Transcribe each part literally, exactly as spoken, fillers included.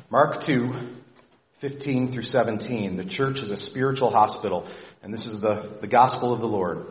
Mark two, fifteen through seventeen. The church is a spiritual hospital, and this is the, the gospel of the Lord.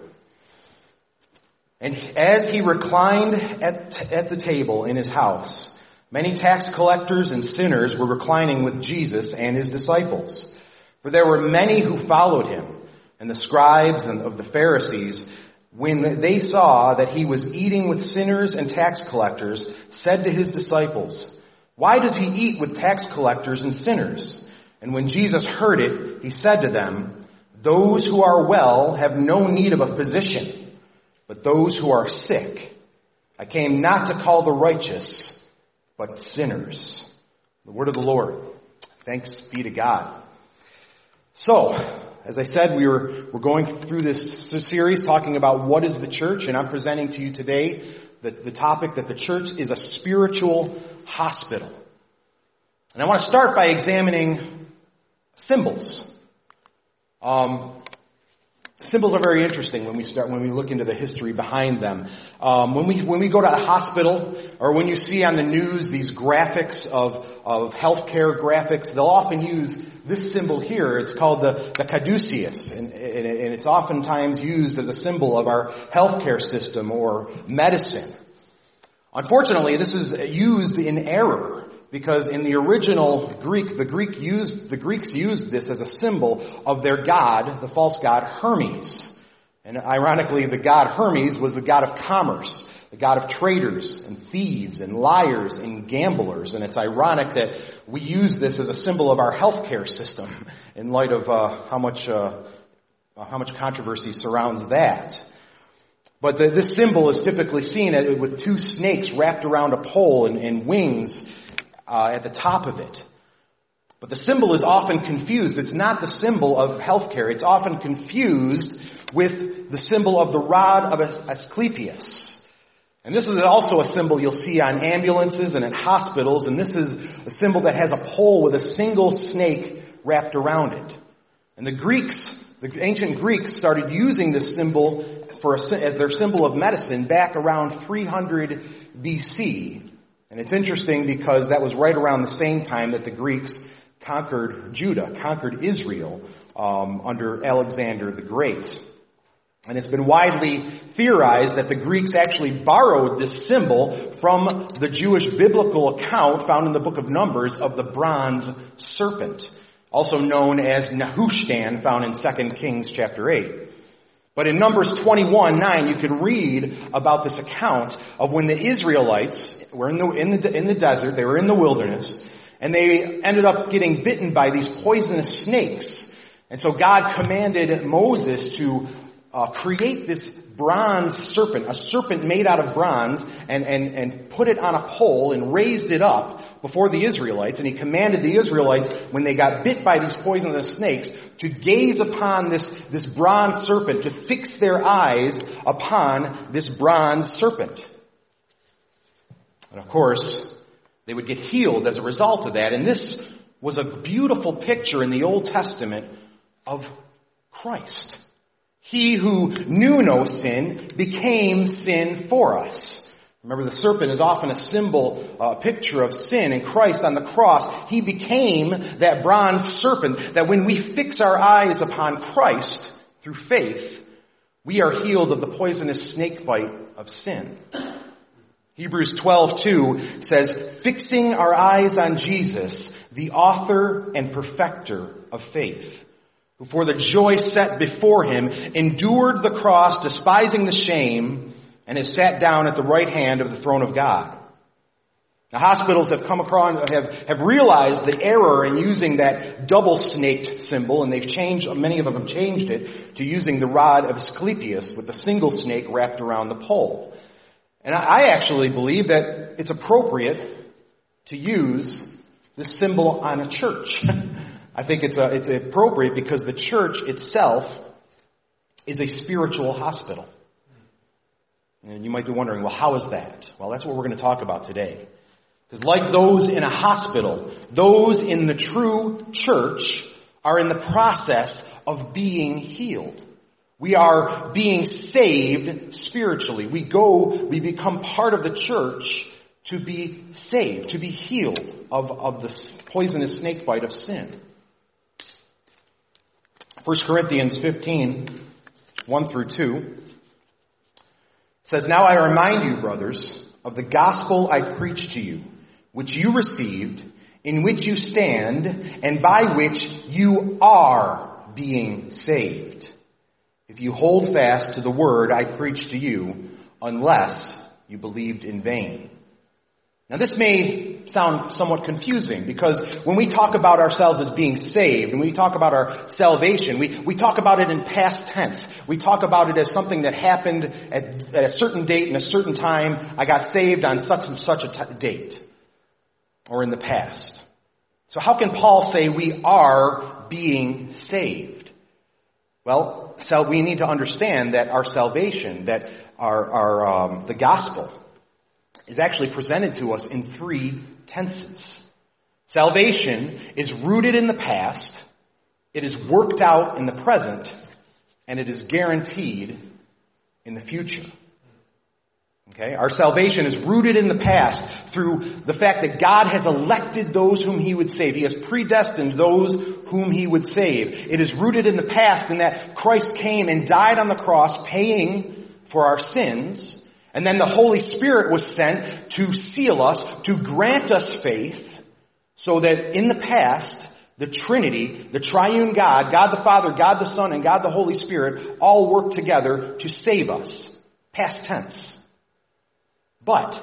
And as he reclined at, at the table in his house, many tax collectors and sinners were reclining with Jesus and his disciples. For there were many who followed him, and the scribes and of the Pharisees, when they saw that he was eating with sinners and tax collectors, said to his disciples, "Why does he eat with tax collectors and sinners?" And when Jesus heard it, he said to them, "Those who are well have no need of a physician, but those who are sick. I came not to call the righteous, but sinners." The word of the Lord. Thanks be to God. So, as I said, we were, we're going through this series talking about what is the church, and I'm presenting to you today the, the topic that the church is a spiritual hospital. And I want to start by examining symbols. Um, symbols are very interesting when we start when we look into the history behind them. Um, when we when we go to a hospital, or when you see on the news these graphics of of healthcare graphics, they'll often use this symbol here. It's called the, the caduceus, and, and, and it's oftentimes used as a symbol of our healthcare system or medicine. Unfortunately, this is used in error, because in the original Greek, the Greek used the Greeks used this as a symbol of their god, the false god Hermes. And ironically, the god Hermes was the god of commerce, the god of traders and thieves and liars and gamblers. And it's ironic that we use this as a symbol of our healthcare system in light of uh, how much uh, how much controversy surrounds that. But the, this symbol is typically seen as, with two snakes wrapped around a pole and, and wings uh, at the top of it. But the symbol is often confused. It's not the symbol of healthcare. It's often confused with the symbol of the rod of Asclepius. And this is also a symbol you'll see on ambulances and in hospitals. And this is a symbol that has a pole with a single snake wrapped around it. And the Greeks, the ancient Greeks, started using this symbol for a, as their symbol of medicine back around three hundred B C. And it's interesting because that was right around the same time that the Greeks conquered Judah, conquered Israel um, under Alexander the Great. And it's been widely theorized that the Greeks actually borrowed this symbol from the Jewish biblical account found in the book of Numbers of the bronze serpent, also known as Nehushtan, found in Second Kings chapter eight. But in Numbers twenty-one nine, you can read about this account of when the Israelites were in the, in the, in the desert, they were in the wilderness, and they ended up getting bitten by these poisonous snakes. And so God commanded Moses to Uh, create this bronze serpent, a serpent made out of bronze, and, and, and put it on a pole and raised it up before the Israelites. And he commanded the Israelites, when they got bit by these poisonous snakes, to gaze upon this, this bronze serpent, to fix their eyes upon this bronze serpent. And of course, they would get healed as a result of that. And this was a beautiful picture in the Old Testament of Christ. He who knew no sin became sin for us. Remember, the serpent is often a symbol, a picture of sin. And Christ on the cross, he became that bronze serpent, that when we fix our eyes upon Christ through faith, we are healed of the poisonous snake bite of sin. Hebrews twelve two says, "Fixing our eyes on Jesus, the author and perfecter of faith, who for the joy set before him endured the cross, despising the shame, and has sat down at the right hand of the throne of God." Now, hospitals have come across, have, have realized the error in using that double-snaked symbol, and they've changed, many of them have changed it to using the rod of Asclepius with the single snake wrapped around the pole. And I actually believe that it's appropriate to use this symbol on a church. I think it's a, it's appropriate because the church itself is a spiritual hospital. And you might be wondering, well, how is that? Well, that's what we're going to talk about today. Because like those in a hospital, those in the true church are in the process of being healed. We are being saved spiritually. We go, we become part of the church to be saved, to be healed of, of the poisonous snake bite of sin. First Corinthians fifteen, one through two says, "Now I remind you, brothers, of the gospel I preached to you, which you received, in which you stand, and by which you are being saved, if you hold fast to the word I preached to you, unless you believed in vain." Now this may sound somewhat confusing, because when we talk about ourselves as being saved, and we talk about our salvation, we, we talk about it in past tense. We talk about it as something that happened at, at a certain date and a certain time. I got saved on such and such a t- date, or in the past. So how can Paul say we are being saved? Well, so we need to understand that our salvation, that our, our um, the gospel, is actually presented to us in three tenses. Salvation is rooted in the past, it is worked out in the present, and it is guaranteed in the future. Okay? Our salvation is rooted in the past through the fact that God has elected those whom He would save. He has predestined those whom He would save. It is rooted in the past in that Christ came and died on the cross, paying for our sins. And then the Holy Spirit was sent to seal us, to grant us faith, so that in the past, the Trinity, the triune God, God the Father, God the Son, and God the Holy Spirit, all worked together to save us. Past tense. But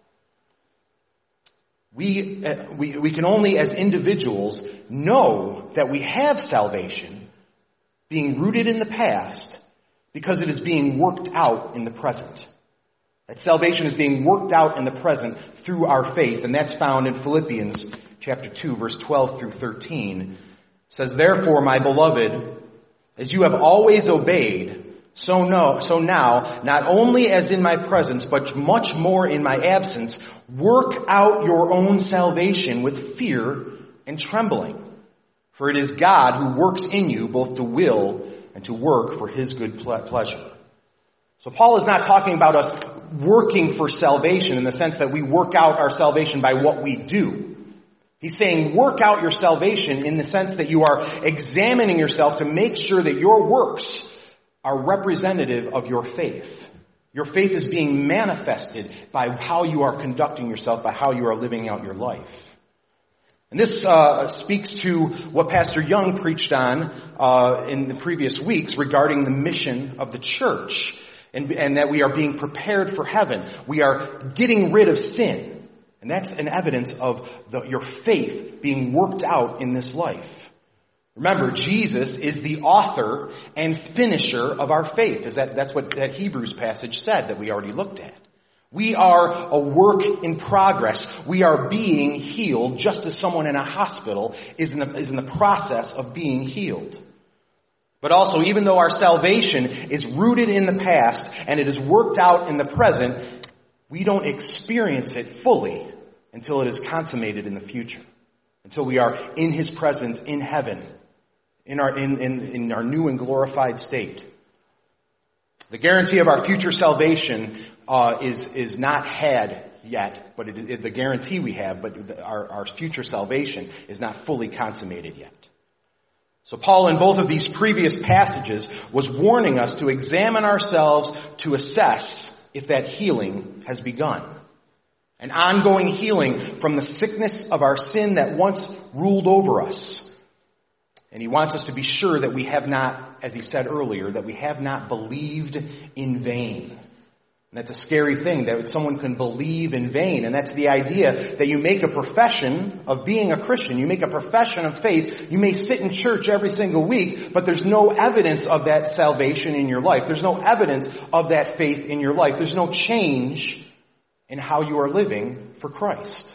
we, uh, we, we can only, as individuals, know that we have salvation being rooted in the past because it is being worked out in the present. That salvation is being worked out in the present through our faith, and that's found in Philippians chapter two, verse twelve through thirteen. It says, "Therefore, my beloved, as you have always obeyed, so no, so now, not only as in my presence, but much more in my absence, work out your own salvation with fear and trembling. For it is God who works in you both to will and to work for His good pleasure." So Paul is not talking about us working for salvation in the sense that we work out our salvation by what we do. He's saying work out your salvation in the sense that you are examining yourself to make sure that your works are representative of your faith. Your faith is being manifested by how you are conducting yourself, by how you are living out your life. And this uh, speaks to what Pastor Young preached on uh, in the previous weeks regarding the mission of the church. And, and that we are being prepared for heaven. We are getting rid of sin. And that's an evidence of the, your faith being worked out in this life. Remember, Jesus is the author and finisher of our faith. Is that, that's what that Hebrews passage said that we already looked at. We are a work in progress. We are being healed just as someone in a hospital is in the, is in the process of being healed. But also, even though our salvation is rooted in the past and it is worked out in the present, we don't experience it fully until it is consummated in the future. Until we are in His presence in heaven, in our, in, in, in our new and glorified state. The guarantee of our future salvation uh, is, is not had yet, but it is the guarantee we have, but our, our future salvation is not fully consummated yet. So Paul, in both of these previous passages, was warning us to examine ourselves to assess if that healing has begun. An ongoing healing from the sickness of our sin that once ruled over us. And he wants us to be sure that we have not, as he said earlier, that we have not believed in vain. And that's a scary thing, that someone can believe in vain. And that's the idea that you make a profession of being a Christian. You make a profession of faith. You may sit in church every single week, but there's no evidence of that salvation in your life. There's no evidence of that faith in your life. There's no change in how you are living for Christ.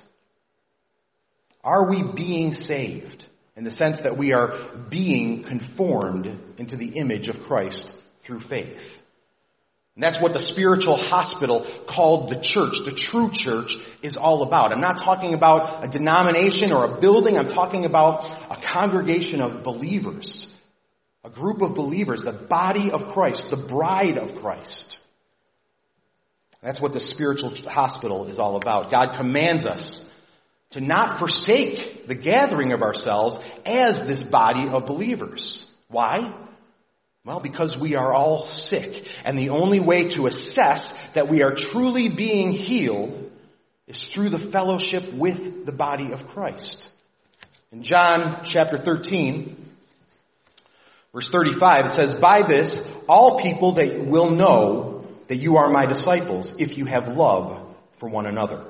Are we being saved in the sense that we are being conformed into the image of Christ through faith? And that's what the spiritual hospital called the church, the true church, is all about. I'm not talking about a denomination or a building. I'm talking about a congregation of believers, a group of believers, the body of Christ, the bride of Christ. That's what the spiritual hospital is all about. God commands us to not forsake the gathering of ourselves as this body of believers. Why? Well, because we are all sick. And the only way to assess that we are truly being healed is through the fellowship with the body of Christ. In John chapter thirteen, verse thirty-five, it says, "By this, all people that will know that you are my disciples, if you have love for one another."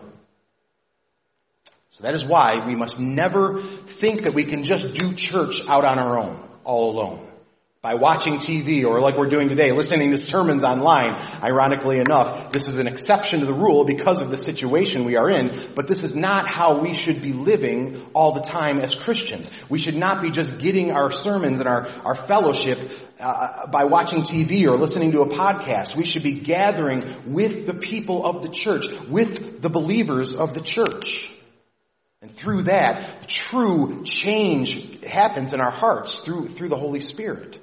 So that is why we must never think that we can just do church out on our own, all alone. By watching T V, or like we're doing today, listening to sermons online. Ironically enough, this is an exception to the rule because of the situation we are in, but this is not how we should be living all the time as Christians. We should not be just getting our sermons and our, our fellowship uh, by watching T V or listening to a podcast. We should be gathering with the people of the church, with the believers of the church. And through that, true change happens in our hearts through, through the Holy Spirit.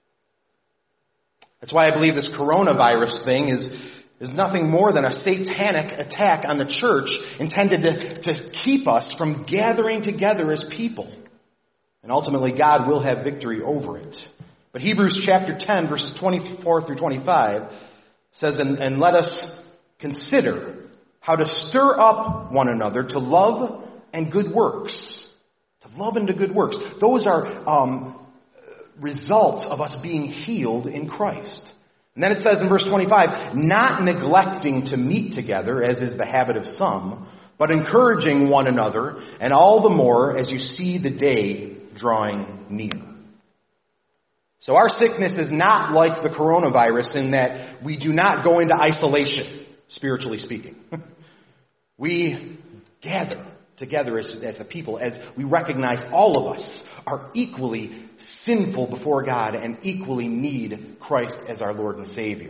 That's why I believe this coronavirus thing is, is nothing more than a satanic attack on the church intended to, to keep us from gathering together as people. And ultimately, God will have victory over it. But Hebrews chapter ten, verses twenty-four through twenty-five says, and, and let us consider how to stir up one another to love and good works. To love and to good works. Those are um, results of us being healed in Christ. And then it says in verse twenty-five, not neglecting to meet together, as is the habit of some, but encouraging one another, and all the more as you see the day drawing near. So our sickness is not like the coronavirus in that we do not go into isolation, spiritually speaking. We gather together as, as a people, as we recognize all of us are equally sinful before God and equally need Christ as our Lord and Savior.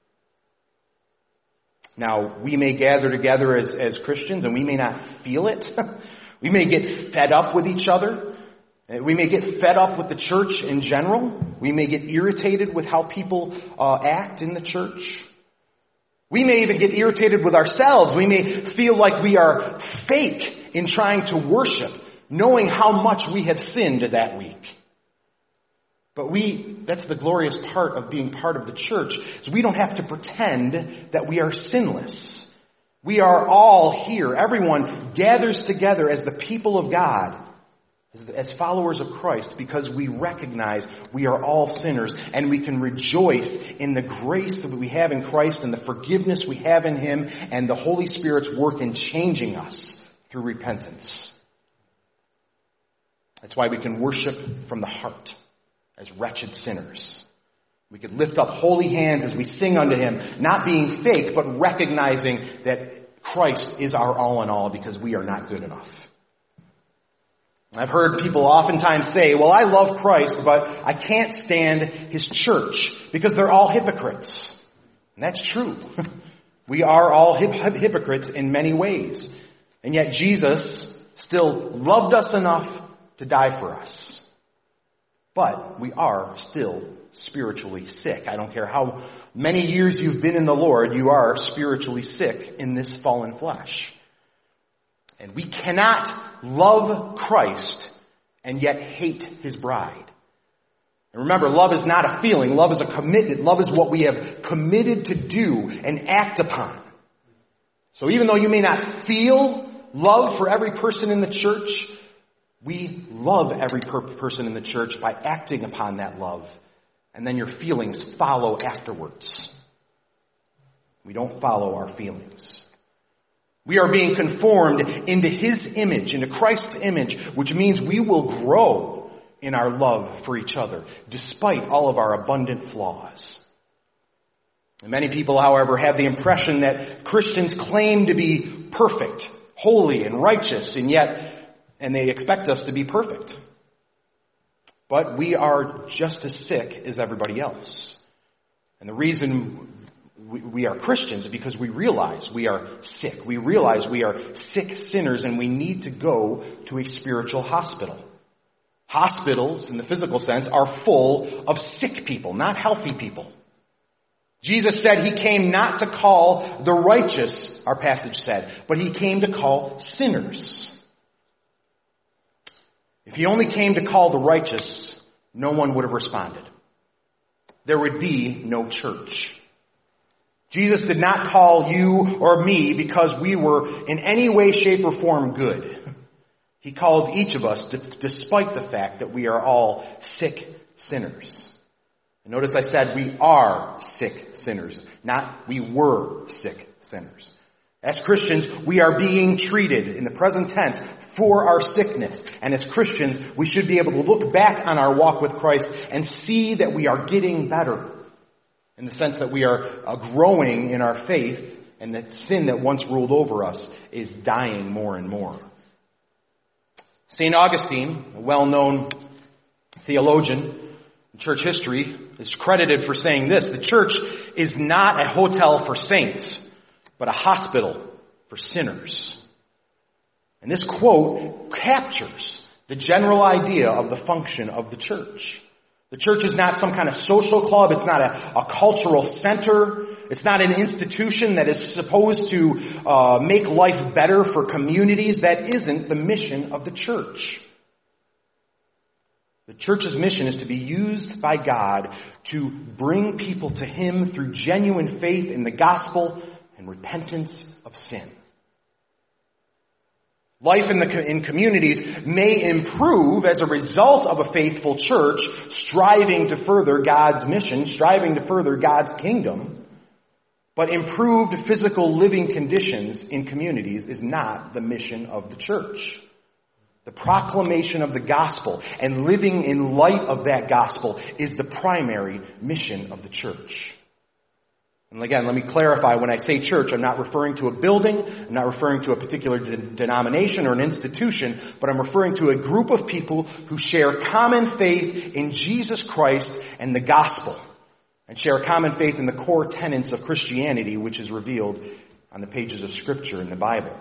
Now, we may gather together as, as Christians and we may not feel it. We may get fed up with each other. We may get fed up with the church in general. We may get irritated with how people uh, act in the church. We may even get irritated with ourselves. We may feel like we are fake in trying to worship, knowing how much we have sinned that week. But we, that's the glorious part of being part of the church, is we don't have to pretend that we are sinless. We are all here. Everyone gathers together as the people of God, as followers of Christ, because we recognize we are all sinners and we can rejoice in the grace that we have in Christ and the forgiveness we have in Him and the Holy Spirit's work in changing us through repentance. That's why we can worship from the heart as wretched sinners. We can lift up holy hands as we sing unto Him, not being fake, but recognizing that Christ is our all in all because we are not good enough. I've heard people oftentimes say, well, I love Christ, but I can't stand His church because they're all hypocrites. And that's true. We are all hip- hypocrites in many ways. And yet Jesus still loved us enough to die for us. But we are still spiritually sick. I don't care how many years you've been in the Lord, you are spiritually sick in this fallen flesh. And we cannot love Christ and yet hate His bride. And remember, love is not a feeling. Love is a commitment. Love is what we have committed to do and act upon. So even though you may not feel love for every person in the church, we love every per- person in the church by acting upon that love. And then your feelings follow afterwards. We don't follow our feelings. We are being conformed into His image, into Christ's image, which means we will grow in our love for each other, despite all of our abundant flaws. And many people, however, have the impression that Christians claim to be perfect, holy, and righteous, and yet, and they expect us to be perfect. But we are just as sick as everybody else. And the reason we are Christians because we realize we are sick. We realize we are sick sinners and we need to go to a spiritual hospital. Hospitals, in the physical sense, are full of sick people, not healthy people. Jesus said He came not to call the righteous, our passage said, but He came to call sinners. If he only came to call the righteous, no one would have responded. There would be no church. Jesus did not call you or me because we were in any way, shape, or form good. He called each of us d- despite the fact that we are all sick sinners. And notice I said we are sick sinners, not we were sick sinners. As Christians, we are being treated in the present tense for our sickness. And as Christians, we should be able to look back on our walk with Christ and see that we are getting better. In the sense that we are uh, growing in our faith, and that sin that once ruled over us is dying more and more. Saint Augustine, a well-known theologian in church history, is credited for saying this: the church is not a hotel for saints, but a hospital for sinners. And this quote captures the general idea of the function of the church. The church is not some kind of social club. It's not a, a cultural center. It's not an institution that is supposed to uh, make life better for communities. That isn't the mission of the church. The church's mission is to be used by God to bring people to Him through genuine faith in the gospel and repentance of sin. Life in, the, in communities may improve as a result of a faithful church striving to further God's mission, striving to further God's kingdom. But improved physical living conditions in communities is not the mission of the church. The proclamation of the gospel and living in light of that gospel is the primary mission of the church. And again, let me clarify, when I say church, I'm not referring to a building, I'm not referring to a particular de- denomination or an institution, but I'm referring to a group of people who share common faith in Jesus Christ and the gospel, and share common faith in the core tenets of Christianity, which is revealed on the pages of Scripture in the Bible.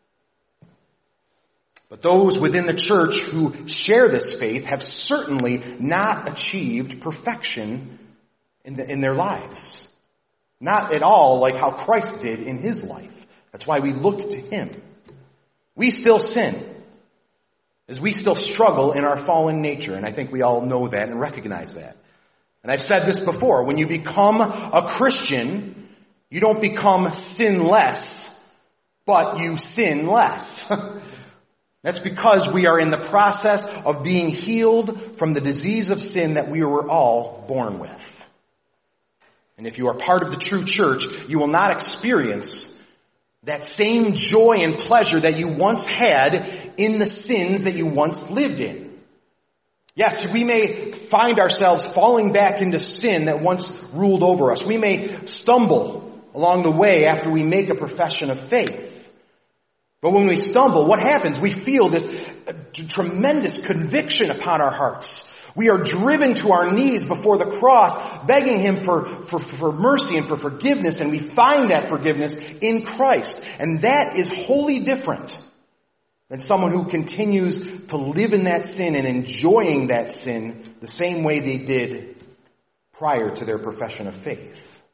But those within the church who share this faith have certainly not achieved perfection in, the, in their lives. Not at all like how Christ did in His life. That's why we look to Him. We still sin, as we still struggle in our fallen nature, and I think we all know that and recognize that. And I've said this before, when you become a Christian, you don't become sinless, but you sin less. That's because we are in the process of being healed from the disease of sin that we were all born with. And if you are part of the true church, you will not experience that same joy and pleasure that you once had in the sins that you once lived in. Yes, we may find ourselves falling back into sin that once ruled over us. We may stumble along the way after we make a profession of faith. But when we stumble, what happens? We feel this tremendous conviction upon our hearts. We are driven to our knees before the cross, begging Him for, for, for mercy and for forgiveness, and we find that forgiveness in Christ. And that is wholly different than someone who continues to live in that sin and enjoying that sin the same way they did prior to their profession of faith.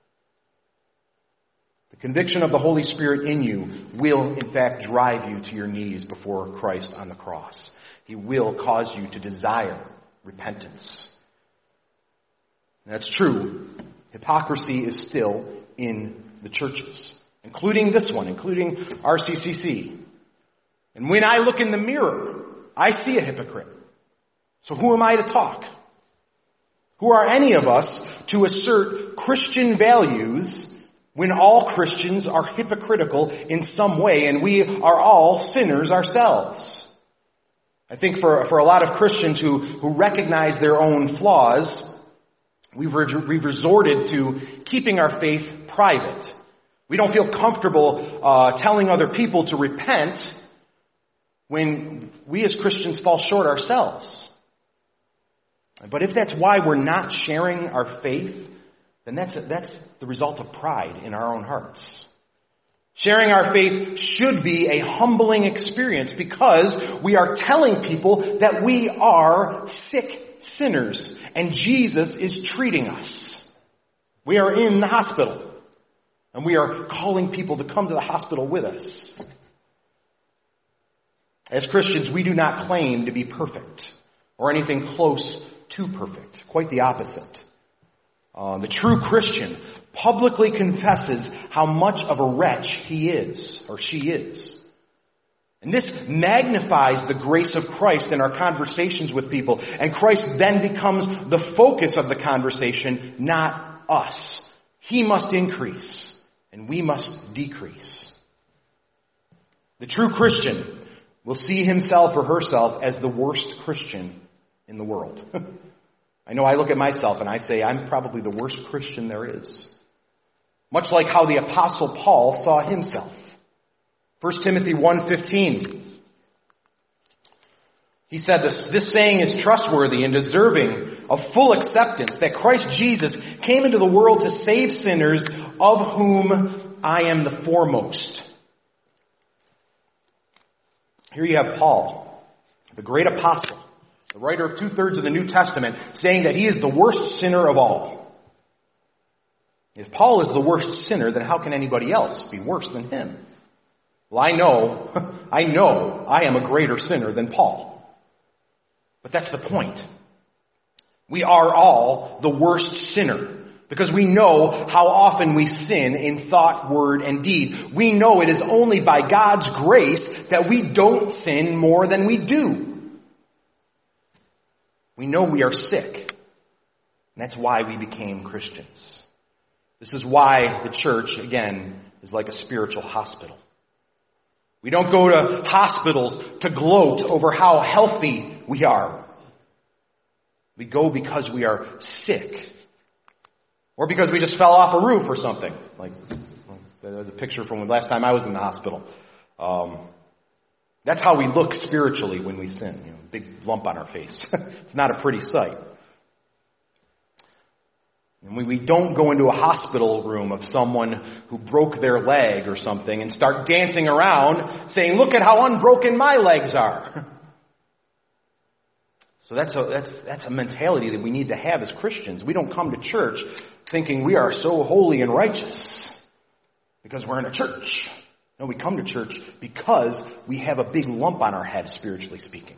The conviction of the Holy Spirit in you will, in fact, drive you to your knees before Christ on the cross. He will cause you to desire repentance. That's true. Hypocrisy is still in the churches, including this one, including R C C C. And when I look in the mirror, I see a hypocrite. So who am I to talk? Who are any of us to assert Christian values when all Christians are hypocritical in some way and we are all sinners ourselves? I think for, for a lot of Christians who, who recognize their own flaws, we've, re- we've resorted to keeping our faith private. We don't feel comfortable uh, telling other people to repent when we as Christians fall short ourselves. But if that's why we're not sharing our faith, then that's, that's the result of pride in our own hearts. Sharing our faith should be a humbling experience because we are telling people that we are sick sinners and Jesus is treating us. We are in the hospital and we are calling people to come to the hospital with us. As Christians, we do not claim to be perfect or anything close to perfect. Quite the opposite. Uh, the true Christian publicly confesses how much of a wretch he is or she is. And this magnifies the grace of Christ in our conversations with people. And Christ then becomes the focus of the conversation, not us. He must increase, and we must decrease. The true Christian will see himself or herself as the worst Christian in the world. I know I look at myself and I say, I'm probably the worst Christian there is. Much like how the Apostle Paul saw himself. First Timothy one fifteen. He said, this, this saying is trustworthy and deserving of full acceptance, that Christ Jesus came into the world to save sinners, of whom I am the foremost. Here you have Paul, the great apostle, the writer of two-thirds of the New Testament, saying that he is the worst sinner of all. If Paul is the worst sinner, then how can anybody else be worse than him? Well, I know, I know I am a greater sinner than Paul. But that's the point. We are all the worst sinner because we know how often we sin in thought, word, and deed. We know it is only by God's grace that we don't sin more than we do. We know we are sick. And that's why we became Christians. This is why the church, again, is like a spiritual hospital. We don't go to hospitals to gloat over how healthy we are. We go because we are sick. Or because we just fell off a roof or something. Like the picture from the last time I was in the hospital. Um, that's how we look spiritually when we sin. You know, big lump on our face. It's not a pretty sight. And we, we don't go into a hospital room of someone who broke their leg or something and start dancing around saying, look at how unbroken my legs are. So that's a, that's, that's a mentality that we need to have as Christians. We don't come to church thinking we are so holy and righteous because we're in a church. No, we come to church because we have a big lump on our head, spiritually speaking.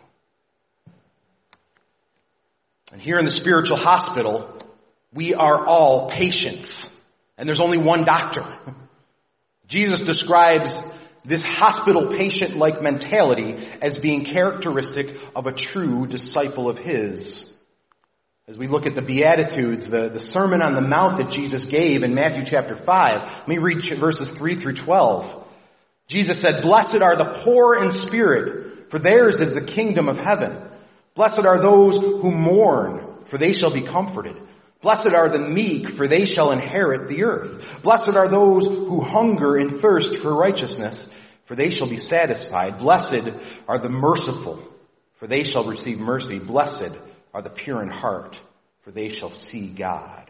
And here in the spiritual hospital, we are all patients. And there's only one doctor. Jesus describes this hospital patient-like mentality as being characteristic of a true disciple of his. As we look at the Beatitudes, the, the Sermon on the Mount that Jesus gave in Matthew chapter five, let me read verses three through twelve. Jesus said, blessed are the poor in spirit, for theirs is the kingdom of heaven. Blessed are those who mourn, for they shall be comforted. Blessed are the meek, for they shall inherit the earth. Blessed are those who hunger and thirst for righteousness, for they shall be satisfied. Blessed are the merciful, for they shall receive mercy. Blessed are the pure in heart, for they shall see God.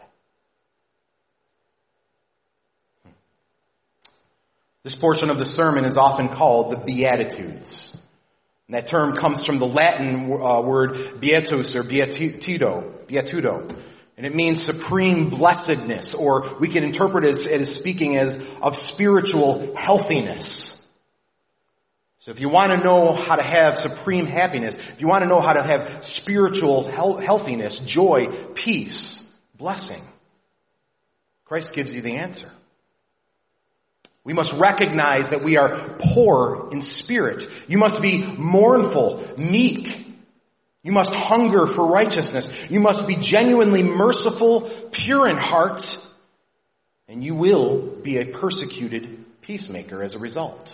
This portion of the sermon is often called the Beatitudes. And that term comes from the Latin uh, word beatus or beatitudo, beatudo. And it means supreme blessedness, or we can interpret it as, as speaking as of spiritual healthiness. So if you want to know how to have supreme happiness, if you want to know how to have spiritual healthiness, joy, peace, blessing, Christ gives you the answer. We must recognize that we are poor in spirit. You must be mournful, meek. You must hunger for righteousness. You must be genuinely merciful, pure in heart, and you will be a persecuted peacemaker as a result.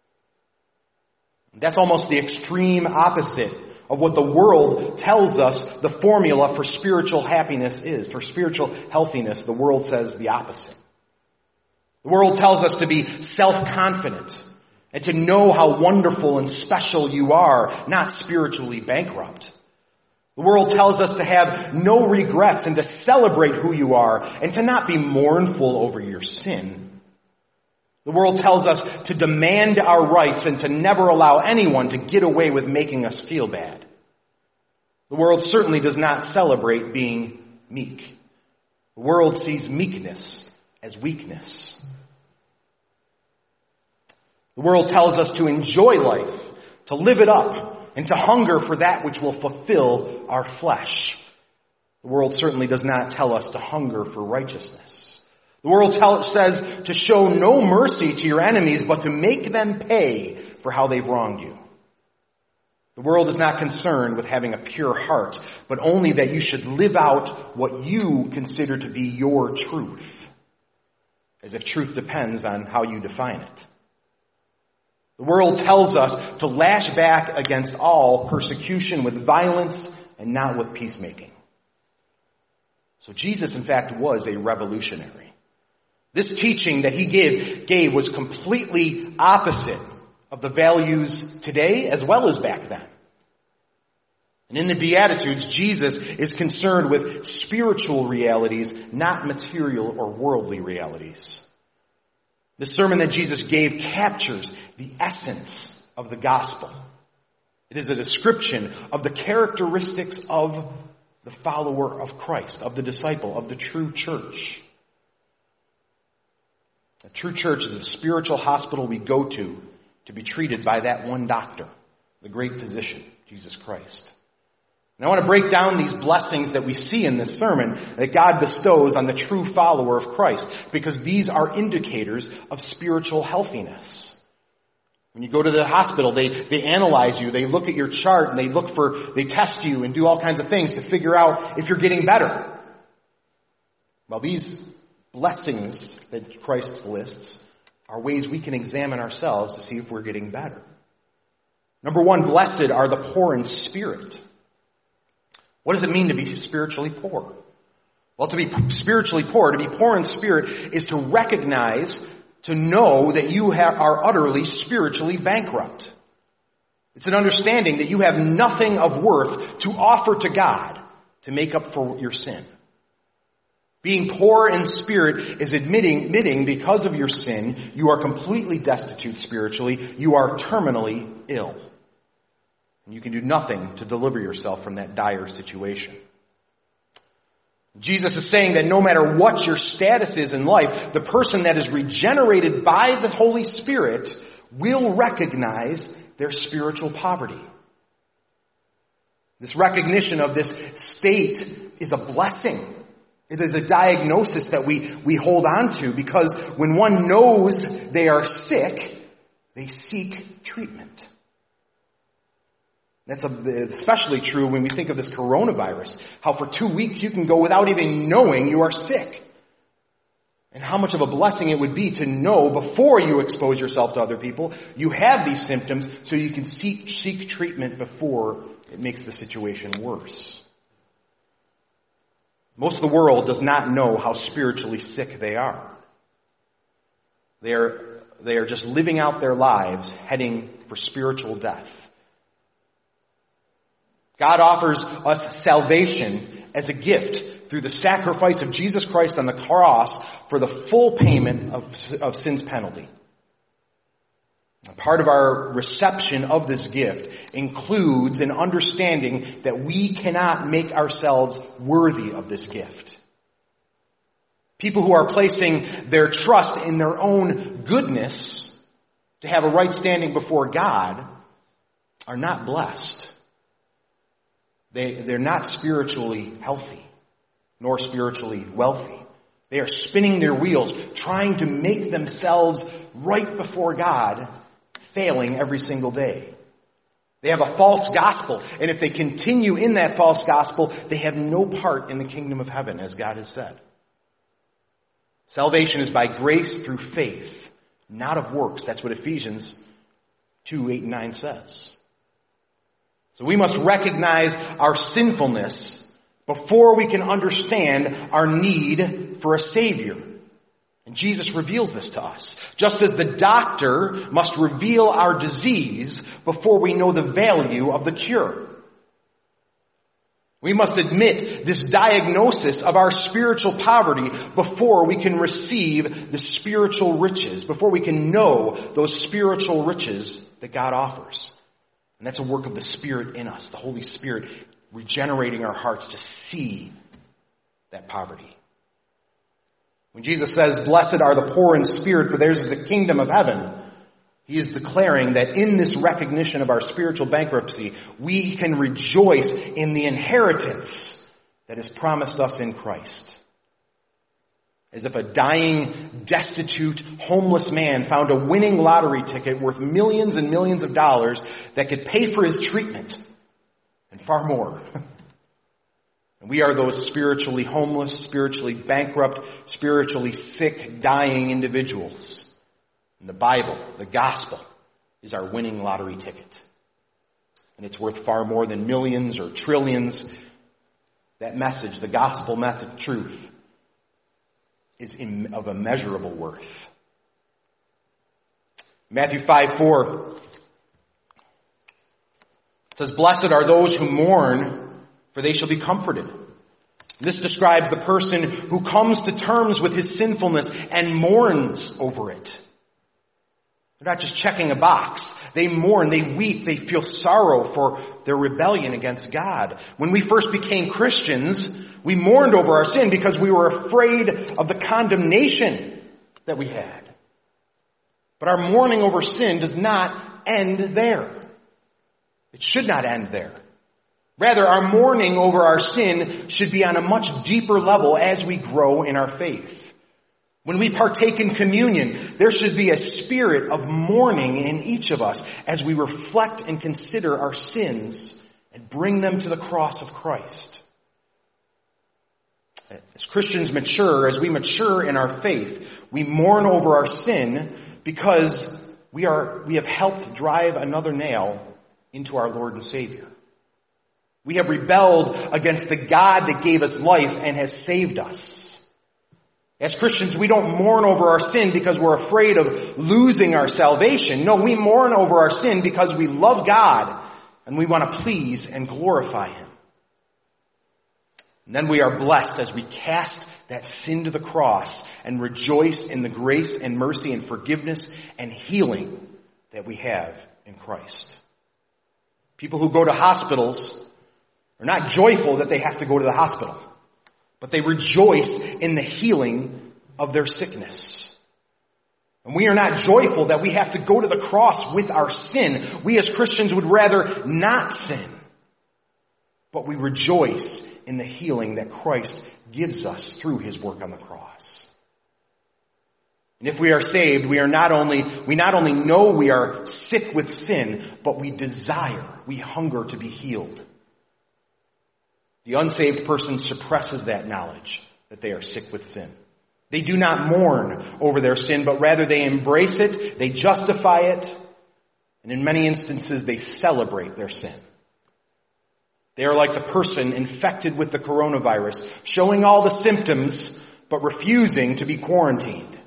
That's almost the extreme opposite of what the world tells us the formula for spiritual happiness is. For spiritual healthiness, the world says the opposite. The world tells us to be self-confident and to know how wonderful and special you are, not spiritually bankrupt. The world tells us to have no regrets and to celebrate who you are and to not be mournful over your sin. The world tells us to demand our rights and to never allow anyone to get away with making us feel bad. The world certainly does not celebrate being meek. The world sees meekness as weakness. The world tells us to enjoy life, to live it up, and to hunger for that which will fulfill our flesh. The world certainly does not tell us to hunger for righteousness. The world tell, says to show no mercy to your enemies, but to make them pay for how they've wronged you. The world is not concerned with having a pure heart, but only that you should live out what you consider to be your truth, as if truth depends on how you define it. The world tells us to lash back against all persecution with violence and not with peacemaking. So Jesus, in fact, was a revolutionary. This teaching that he gave, gave was completely opposite of the values today as well as back then. And in the Beatitudes, Jesus is concerned with spiritual realities, not material or worldly realities. The sermon that Jesus gave captures the essence of the gospel. It is a description of the characteristics of the follower of Christ, of the disciple, of the true church. A true church is a spiritual hospital we go to to be treated by that one doctor, the great physician, Jesus Christ. And I want to break down these blessings that we see in this sermon that God bestows on the true follower of Christ, because these are indicators of spiritual healthiness. When you go to the hospital, they, they analyze you, they look at your chart, and they look for, they test you and do all kinds of things to figure out if you're getting better. Well, these blessings that Christ lists are ways we can examine ourselves to see if we're getting better. Number one, blessed are the poor in spirit. What does it mean to be spiritually poor? Well, to be spiritually poor, to be poor in spirit, is to recognize, to know that you have, are utterly spiritually bankrupt. It's an understanding that you have nothing of worth to offer to God to make up for your sin. Being poor in spirit is admitting, admitting because of your sin, you are completely destitute spiritually. You are terminally ill. And you can do nothing to deliver yourself from that dire situation. Jesus is saying that no matter what your status is in life, the person that is regenerated by the Holy Spirit will recognize their spiritual poverty. This recognition of this state is a blessing. It is a diagnosis that we, we hold on to, because when one knows they are sick, they seek treatment. That's especially true when we think of this coronavirus. How for two weeks you can go without even knowing you are sick. And how much of a blessing it would be to know before you expose yourself to other people, you have these symptoms so you can seek, seek treatment before it makes the situation worse. Most of the world does not know how spiritually sick they are. They are, they are just living out their lives heading for spiritual death. God offers us salvation as a gift through the sacrifice of Jesus Christ on the cross for the full payment of, of sin's penalty. Part of our reception of this gift includes an understanding that we cannot make ourselves worthy of this gift. People who are placing their trust in their own goodness to have a right standing before God are not blessed. They, they're not spiritually healthy, nor spiritually wealthy. They are spinning their wheels, trying to make themselves right before God, failing every single day. They have a false gospel, and if they continue in that false gospel, they have no part in the kingdom of heaven, as God has said. Salvation is by grace through faith, not of works. That's what Ephesians two, eight, and nine says. So we must recognize our sinfulness before we can understand our need for a Savior. And Jesus reveals this to us. Just as the doctor must reveal our disease before we know the value of the cure. We must admit this diagnosis of our spiritual poverty before we can receive the spiritual riches, before we can know those spiritual riches that God offers. And that's a work of the Spirit in us, the Holy Spirit regenerating our hearts to see that poverty. When Jesus says, "Blessed are the poor in spirit, for theirs is the kingdom of heaven," He is declaring that in this recognition of our spiritual bankruptcy, we can rejoice in the inheritance that is promised us in Christ. As if a dying, destitute, homeless man found a winning lottery ticket worth millions and millions of dollars that could pay for his treatment and far more. And we are those spiritually homeless, spiritually bankrupt, spiritually sick, dying individuals. And the Bible, the gospel, is our winning lottery ticket. And it's worth far more than millions or trillions. That message, the gospel method, truth, is of immeasurable worth. Matthew five four says, "Blessed are those who mourn, for they shall be comforted." This describes the person who comes to terms with his sinfulness and mourns over it. They're not just checking a box. They mourn, they weep, they feel sorrow for their rebellion against God. When we first became Christians, we mourned over our sin because we were afraid of the condemnation that we had. But our mourning over sin does not end there. It should not end there. Rather, our mourning over our sin should be on a much deeper level as we grow in our faith. When we partake in communion, there should be a spirit of mourning in each of us as we reflect and consider our sins and bring them to the cross of Christ. As Christians mature, as we mature in our faith, we mourn over our sin because we are we have helped drive another nail into our Lord and Savior. We have rebelled against the God that gave us life and has saved us. As Christians, we don't mourn over our sin because we're afraid of losing our salvation. No, we mourn over our sin because we love God and we want to please and glorify Him. And then we are blessed as we cast that sin to the cross and rejoice in the grace and mercy and forgiveness and healing that we have in Christ. People who go to hospitals are not joyful that they have to go to the hospital, but they rejoice in the healing of their sickness. And we are not joyful that we have to go to the cross with our sin. We as Christians would rather not sin. But we rejoice in the healing that Christ gives us through His work on the cross. And if we are saved, we are not only, we not only know we are sick with sin, but we desire, we hunger to be healed. The unsaved person suppresses that knowledge that they are sick with sin. They do not mourn over their sin, but rather they embrace it, they justify it, and in many instances they celebrate their sin. They are like the person infected with the coronavirus, showing all the symptoms, but refusing to be quarantined.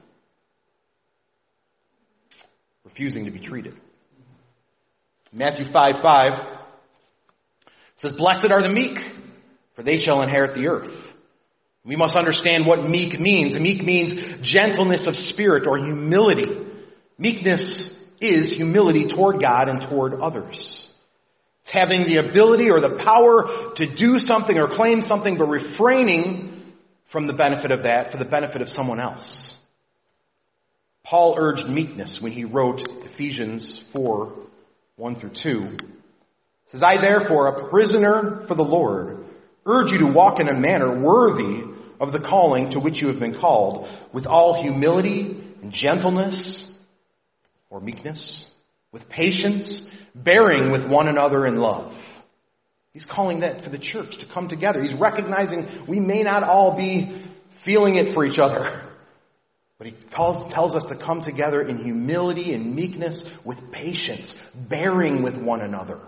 Refusing to be treated. Matthew five five says, "Blessed are the meek, for they shall inherit the earth." We must understand what meek means. Meek means gentleness of spirit or humility. Meekness is humility toward God and toward others. It's having the ability or the power to do something or claim something, but refraining from the benefit of that for the benefit of someone else. Paul urged meekness when he wrote Ephesians four, one through two. It says, "I therefore, a prisoner for the Lord, urge you to walk in a manner worthy of the calling to which you have been called, with all humility and gentleness," or meekness, "with patience, bearing with one another in love." He's calling that for the church to come together. He's recognizing we may not all be feeling it for each other. But he calls, tells us to come together in humility and meekness, with patience, bearing with one another.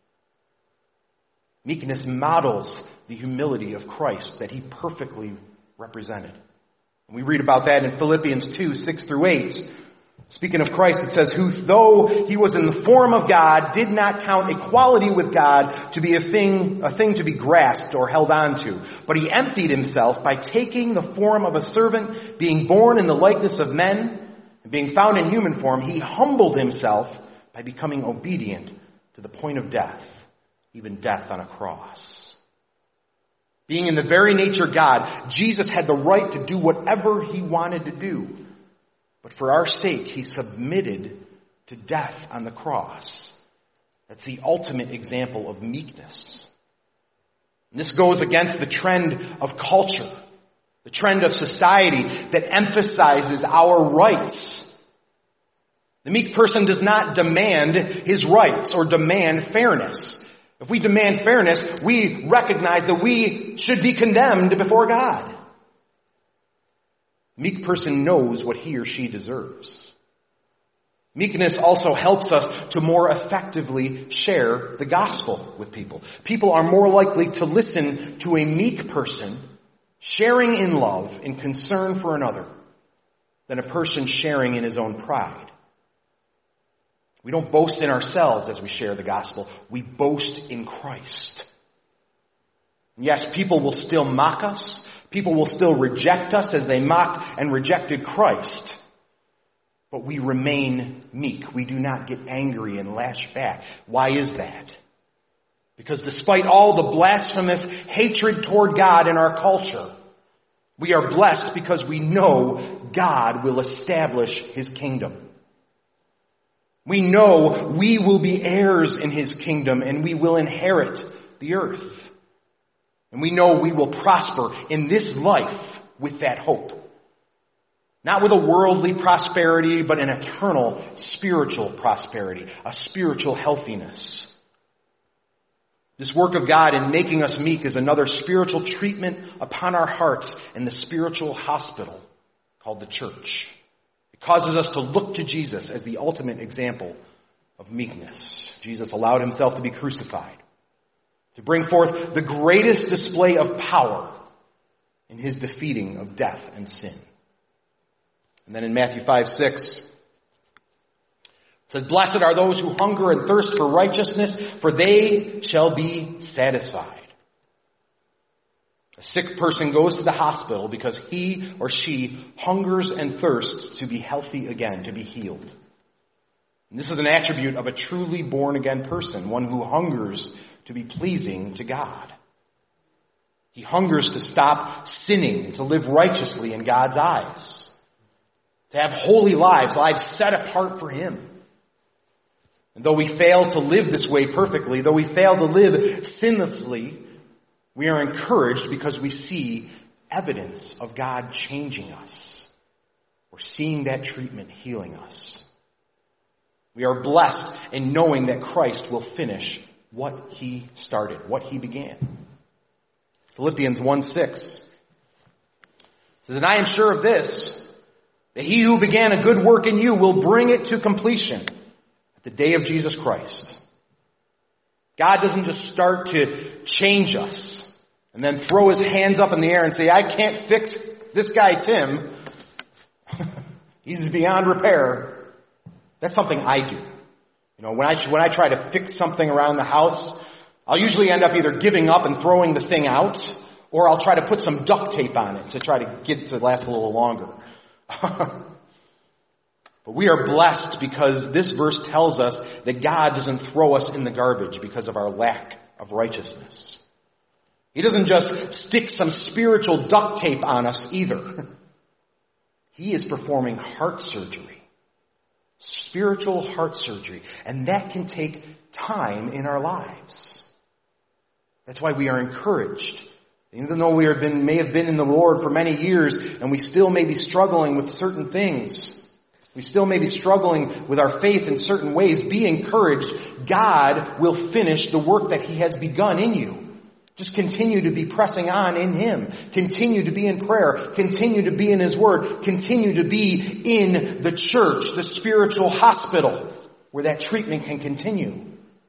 Meekness models the humility of Christ that He perfectly represented. We read about that in Philippians two, six through eight. Speaking of Christ, it says, "Who, though He was in the form of God, did not count equality with God to be a thing, a thing to be grasped or held on to. But He emptied Himself by taking the form of a servant, being born in the likeness of men, and being found in human form, He humbled Himself by becoming obedient to the point of death, even death on a cross." Being in the very nature God, Jesus had the right to do whatever He wanted to do. But for our sake, He submitted to death on the cross. That's the ultimate example of meekness. And this goes against the trend of culture, the trend of society that emphasizes our rights. The meek person does not demand his rights or demand fairness. If we demand fairness, we recognize that we should be condemned before God. The meek person knows what he or she deserves. Meekness also helps us to more effectively share the gospel with people. People are more likely to listen to a meek person sharing in love and concern for another than a person sharing in his own pride. We don't boast in ourselves as we share the gospel. We boast in Christ. Yes, people will still mock us. People will still reject us as they mocked and rejected Christ. But we remain meek. We do not get angry and lash back. Why is that? Because despite all the blasphemous hatred toward God in our culture, we are blessed because we know God will establish His kingdom. We know we will be heirs in His kingdom and we will inherit the earth. And we know we will prosper in this life with that hope. Not with a worldly prosperity, but an eternal spiritual prosperity, a spiritual healthiness. This work of God in making us meek is another spiritual treatment upon our hearts in the spiritual hospital called the church. It causes us to look to Jesus as the ultimate example of meekness. Jesus allowed Himself to be crucified, to bring forth the greatest display of power in His defeating of death and sin. And then in Matthew five six, it says, "Blessed are those who hunger and thirst for righteousness, for they shall be satisfied." A sick person goes to the hospital because he or she hungers and thirsts to be healthy again, to be healed. And this is an attribute of a truly born-again person, one who hungers to be pleasing to God. He hungers to stop sinning and to live righteously in God's eyes. To have holy lives, lives set apart for Him. And though we fail to live this way perfectly, though we fail to live sinlessly, we are encouraged because we see evidence of God changing us. We're seeing that treatment healing us. We are blessed in knowing that Christ will finish what He started, what He began. Philippians one six says, "And I am sure of this, that He who began a good work in you will bring it to completion at the day of Jesus Christ." God doesn't just start to change us and then throw His hands up in the air and say, "I can't fix this guy Tim. He's beyond repair." That's something I do. You know, when I when I try to fix something around the house, I'll usually end up either giving up and throwing the thing out, or I'll try to put some duct tape on it to try to get it to last a little longer. But we are blessed because this verse tells us that God doesn't throw us in the garbage because of our lack of righteousness. He doesn't just stick some spiritual duct tape on us either. He is performing heart surgery. Spiritual heart surgery. And that can take time in our lives. That's why we are encouraged. Even though we have been, may have been in the Lord for many years and we still may be struggling with certain things, we still may be struggling with our faith in certain ways, be encouraged. God will finish the work that He has begun in you. Just continue to be pressing on in Him. Continue to be in prayer. Continue to be in His Word. Continue to be in the church, the spiritual hospital, where that treatment can continue.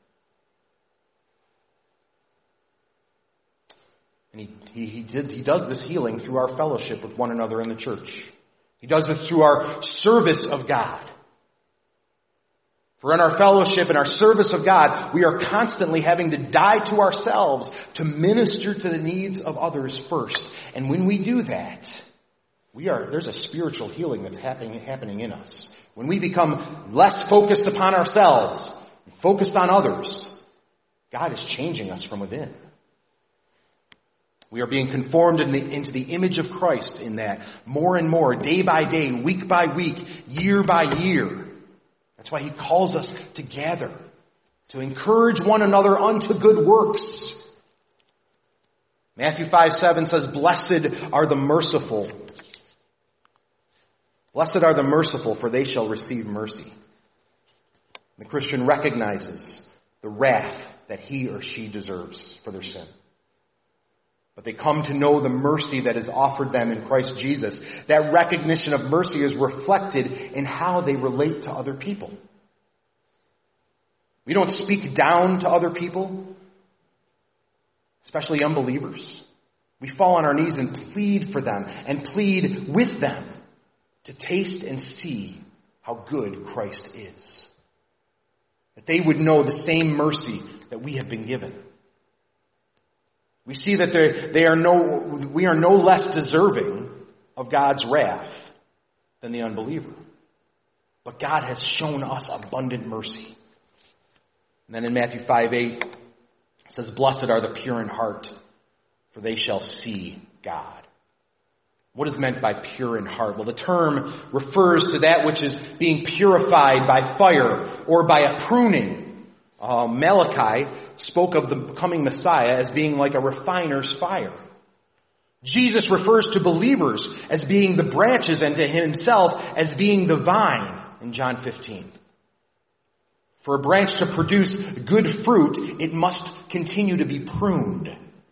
And he, he, he, did, he does this healing through our fellowship with one another in the church. He does this through our service of God. For in our fellowship and our service of God, we are constantly having to die to ourselves to minister to the needs of others first. And when we do that, we are there's a spiritual healing that's happening, happening in us. When we become less focused upon ourselves, focused on others, God is changing us from within. We are being conformed in the, into the image of Christ in that more and more, day by day, week by week, year by year. That's why he calls us to gather, to encourage one another unto good works. Matthew five seven says, "Blessed are the merciful. Blessed are the merciful, for they shall receive mercy." The Christian recognizes the wrath that he or she deserves for their sin. But they come to know the mercy that is offered them in Christ Jesus. That recognition of mercy is reflected in how they relate to other people. We don't speak down to other people, especially unbelievers. We fall on our knees and plead for them and plead with them to taste and see how good Christ is. That they would know the same mercy that we have been given. We see that they are no, we are no less deserving of God's wrath than the unbeliever. But God has shown us abundant mercy. And then in Matthew five eight, it says, "Blessed are the pure in heart, for they shall see God." What is meant by pure in heart? Well, the term refers to that which is being purified by fire or by a pruning. Uh, Malachi spoke of the coming Messiah as being like a refiner's fire. Jesus refers to believers as being the branches and to himself as being the vine in John fifteen. For a branch to produce good fruit, it must continue to be pruned.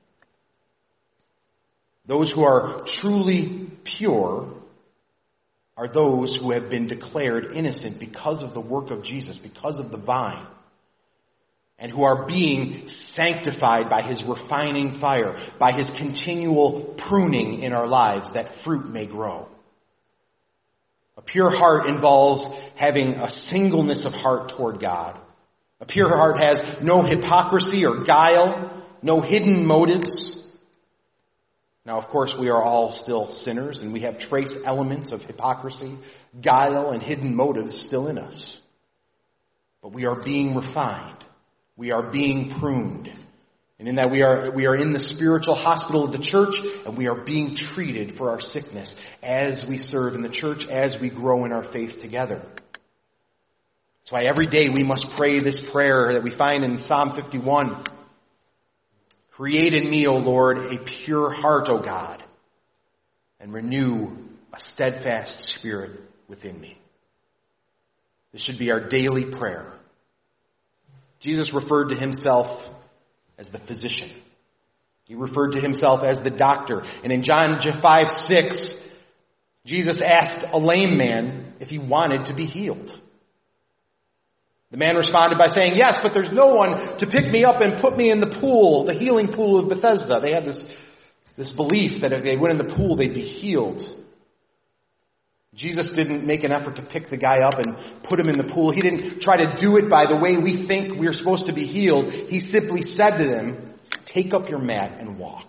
Those who are truly pure are those who have been declared innocent because of the work of Jesus, because of the vine, and who are being sanctified by his refining fire, by his continual pruning in our lives, that fruit may grow. A pure heart involves having a singleness of heart toward God. A pure heart has no hypocrisy or guile, no hidden motives. Now, of course, we are all still sinners, and we have trace elements of hypocrisy, guile, and hidden motives still in us. But we are being refined. We are being pruned. And in that we are we are in the spiritual hospital of the church, and we are being treated for our sickness as we serve in the church, as we grow in our faith together. That's why every day we must pray this prayer that we find in Psalm fifty-one. "Create in me, O Lord, a pure heart, O God, and renew a steadfast spirit within me." This should be our daily prayer. Jesus referred to himself as the physician. He referred to himself as the doctor. And in John five six, Jesus asked a lame man if he wanted to be healed. The man responded by saying, "Yes, but there's no one to pick me up and put me in the pool, the healing pool of Bethesda." They had this, this belief that if they went in the pool, they'd be healed. Jesus didn't make an effort to pick the guy up and put him in the pool. He didn't try to do it by the way we think we're supposed to be healed. He simply said to them, "Take up your mat and walk."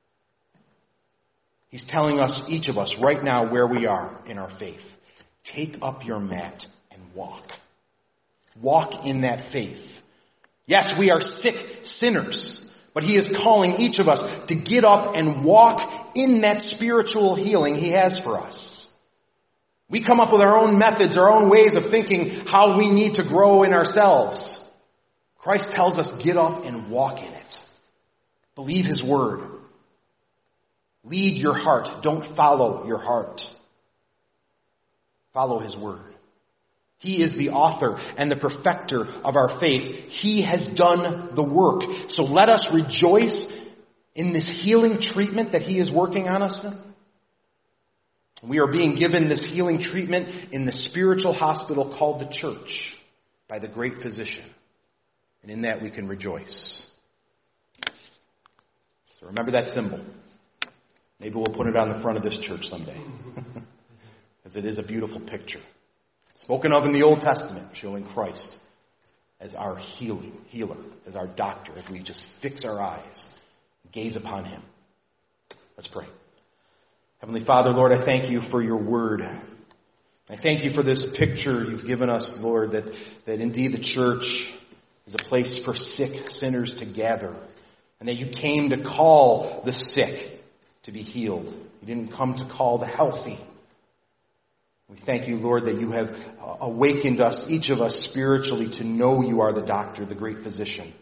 He's telling us, each of us, right now where we are in our faith. Take up your mat and walk. Walk in that faith. Yes, we are sick sinners, but he is calling each of us to get up and walk in that spiritual healing he has for us. We come up with our own methods, our own ways of thinking how we need to grow in ourselves. Christ tells us, get up and walk in it. Believe his word. Lead your heart. Don't follow your heart. Follow his word. He is the author and the perfecter of our faith. He has done the work. So let us rejoice in this healing treatment that he is working on us in. We are being given this healing treatment in the spiritual hospital called the church by the great physician. And in that we can rejoice. So remember that symbol. Maybe we'll put it on the front of this church someday. Because it is a beautiful picture. Spoken of in the Old Testament, showing Christ as our healing, healer, as our doctor, if we just fix our eyes, gaze upon him. Let's pray. Heavenly Father, Lord, I thank you for your word. I thank you for this picture you've given us, Lord, that, that indeed the church is a place for sick sinners to gather, and that you came to call the sick to be healed. You didn't come to call the healthy. We thank you, Lord, that you have awakened us, each of us spiritually, to know you are the doctor, the great physician.